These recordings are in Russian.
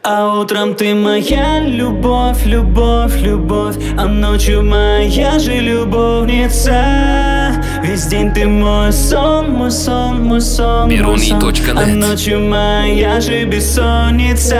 А утром ты моя любовь, любовь, любовь, а ночью моя же любовница. Весь день ты мой сон, мой сон, мой сон, мой сон, а ночью моя же бессонница.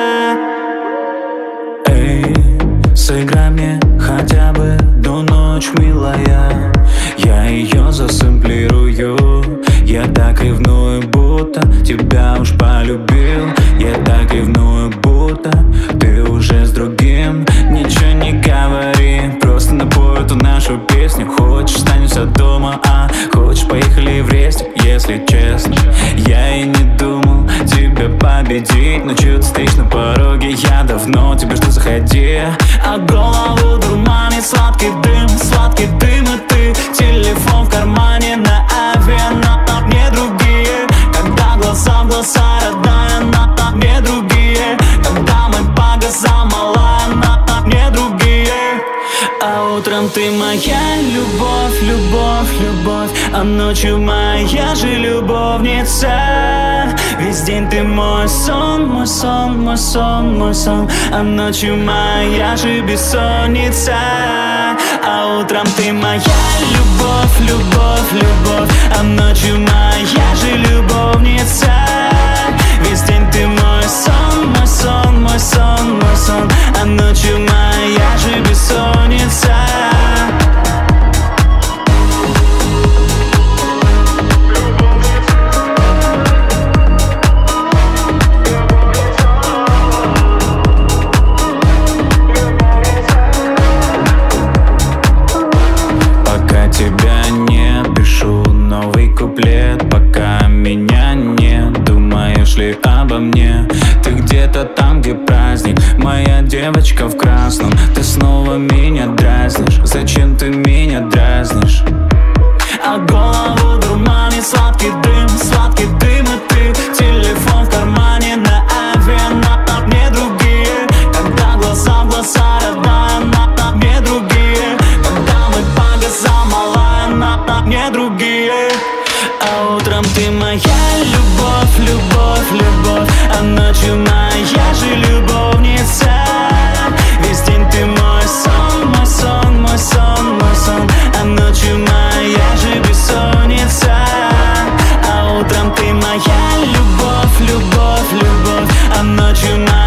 Эй, сыграй мне хотя бы до ночь, милая. Я ее засэмплирую. Я так ревную, будто тебя уж полюбил. Я так ревную, будто ты уже с другим. Ничего не говори, просто напой эту нашу песню. Хочешь, останемся дома, а хочешь, поехали в рейс. Если честно, я и не думал тебя победить, но чё ты стоишь на пороге, я давно тебя жду, заходи. А голову дурманит сладкий дым, и ты. Телефон в кармане на авиа, на мне другие. Когда глаза в глаза, родная, на мне другие. Когда мы по газам, малая, на мне другие. А утром ты моя любовь, любовь, любовь, а ночью моя же любовница. Весь день ты мой сон, мой сон, мой сон, мой сон, а ночью моя же бессонница. А утром ты моя любовь, любовь, любовь, а ночью моя же любовница. Весь день ты мой сон, мой сон, мой сон, мой сон, а ночью моя же бессонница. Тебя не пишу новый куплет, пока меня нет. Думаешь ли обо мне? Ты где-то там, где праздник, моя девочка в красном. Ты снова меня дразнишь, зачем ты меня дразнишь? А голову дурманит сладкий дым, и ты. Телефон в кармане на авиа, на мне другие. Когда глаза в глаза, родная, на мне другие. Когда мы по газам, малая, на мне другие. А утром ты моя любовь, любовь, любовь, а ночью моя же любовница. Весь день ты мой сон, мой сон, мой сон, мой сон, а ночью моя же бессонница. А утром ты моя любовь, любовь, любовь, а ночью моя